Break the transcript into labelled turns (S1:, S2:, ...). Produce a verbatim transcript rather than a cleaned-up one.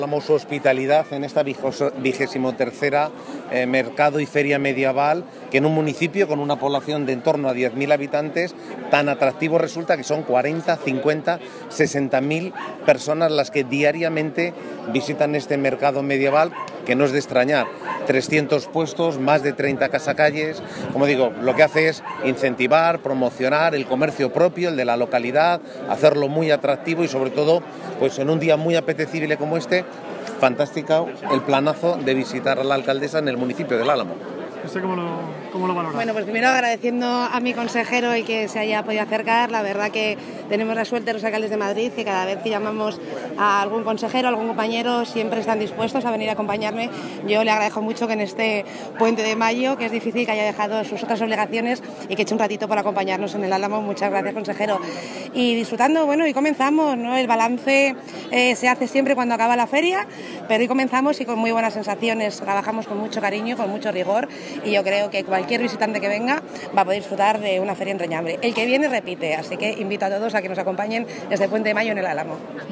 S1: Hablamos su hospitalidad en esta vigésimo tercera eh, Mercado y Feria Medieval, que en un municipio con una población de en torno a diez mil habitantes, tan atractivo resulta que son cuarenta, cincuenta, sesenta mil personas las que diariamente visitan este mercado medieval, que no es de extrañar. trescientos puestos, más de treinta casacalles. Como digo, lo que hace es incentivar, promocionar el comercio propio, el de la localidad, hacerlo muy atractivo y sobre todo, pues en un día muy apetecible como este, fantástico el planazo de visitar a la alcaldesa en el municipio del Álamo.
S2: ¿Usted cómo lo, cómo lo valora?
S3: Bueno, pues primero agradeciendo a mi consejero el que se haya podido acercar. La verdad que tenemos la suerte los alcaldes de Madrid que cada vez que llamamos a algún consejero, a algún compañero, siempre están dispuestos a venir a acompañarme. Yo le agradezco mucho que en este puente de mayo, que es difícil, que haya dejado sus otras obligaciones y que eche un ratito por acompañarnos en el Álamo. Muchas gracias, consejero. Y disfrutando, bueno, y comenzamos, ¿no? El balance eh, se hace siempre cuando acaba la feria, pero hoy comenzamos y con muy buenas sensaciones. Trabajamos con mucho cariño, con mucho rigor. Y yo creo que cualquier visitante que venga va a poder disfrutar de una feria entrañable. El que viene repite, así que invito a todos a que nos acompañen desde Puente de Mayo en el Álamo.